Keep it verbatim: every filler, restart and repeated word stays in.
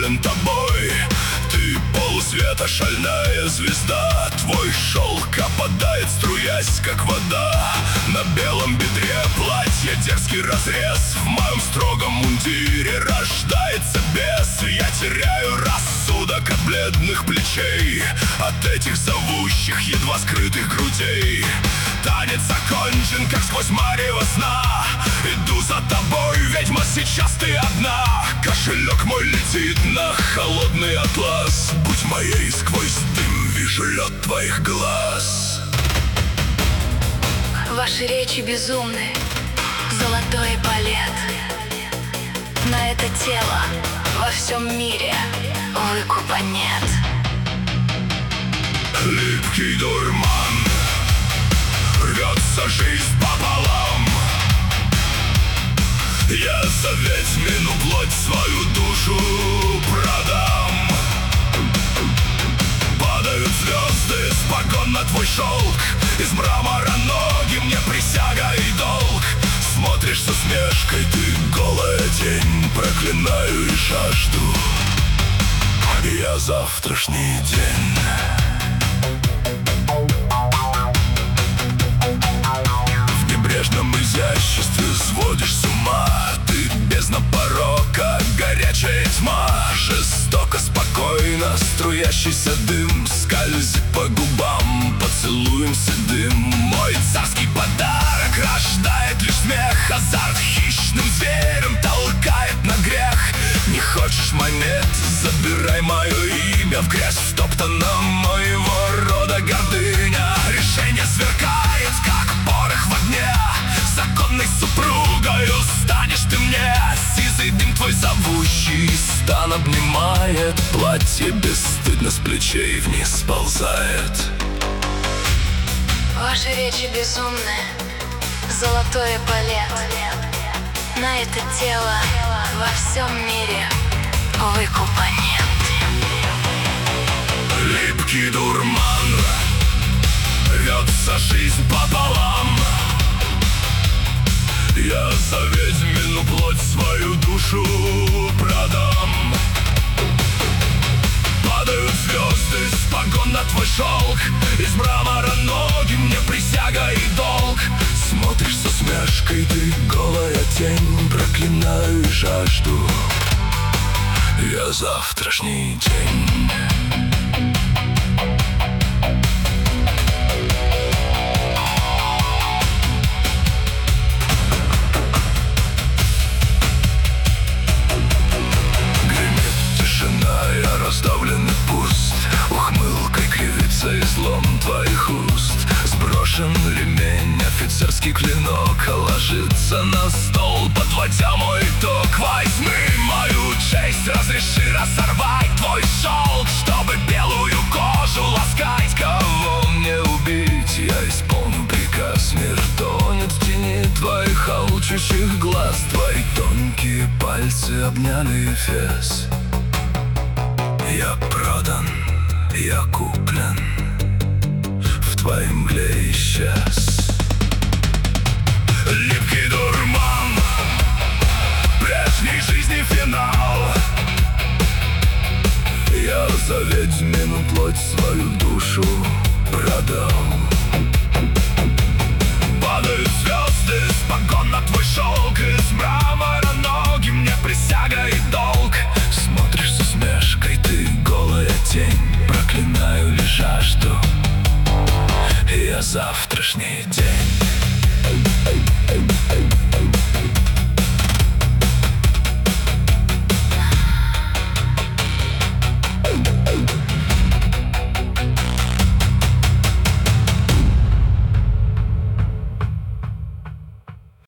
доволен тобой. Ты полусвета, шальная звезда. Твой шелк опадает, струясь, как вода. На белом бедре платье, дерзкий разрез. В моем строгом мундире рождается бес. Я теряю рассудок от бледных плечей, от этих зовущих, едва скрытых грудей. Танец окончен, как сквозь марево сна. Иду за тобой, ведьма, сейчас ты одна. Кошелек мой летит на холодный атлас. Будь моей, сквозь дым вижу лед твоих глаз. Ваши речи безумны, золотой балет. На это тело во всем мире выкупа нет. Липкий дурман, рвется жизнь пополам. Я за ведьмину плоть свою душу продам. Падают звезды с погон на твой шелк. Из мрамора ноги, мне присяга и долг. Смотришь с усмешкой, ты голая тень. Проклинаю и жажду я завтрашний день. В небрежном изяществе сводишь с ума. Ты бездна порока, горячая тьма. Жестоко, спокойно, струящийся дым скользит по губам, поцелуем седым. Мой царский подарок рождает лишь смех. Азарт хищным зверем толкает на грех. Не хочешь монет, забирай мое имя. В грязь втоптана моего рода гордыня. Решение сверкает, как порох в огне. Законной супругою станешь ты мне. Сизый дым твой зовущий стан обнимает. Платье бесстыдно с плечей вниз сползает. Ваши речи безумны, золотой балет. На это тело во всем мире выкупа нет. Липкий дурман, рвется жизнь пополам. Я за ведьмину плоть свою душу продам. Падают звезды с погон на твой шелк. Из мрамора ноги, мне присяга и долг. Смотришь с усмешкой, ты голая тень. Проклинаю и жажду я завтрашний день. Раздавленный пуст, ухмылкой кривится излом твоих уст. Сброшен ремень, офицерский клинок ложится на стол, подводя мой итог. Возьми мою честь, разреши разорвать твой шелк, чтобы белую кожу ласкать. Кого мне убить, я исполню приказ. Мир тонет в тени твоих алчущих глаз. Твои тонкие пальцы обняли Эфес. Я продан, я куплен, в твоей мгле исчез. Липкий дурман, прежней жизни финал. Я за ведьмину плоть свою душу продал. Падают звезды с погон на твой шелк. Из мрамора ноги, мне присяга и долг. Смотришь с усмешкой, ты голая тень. Проклинаю лишь жажду я завтрашний день.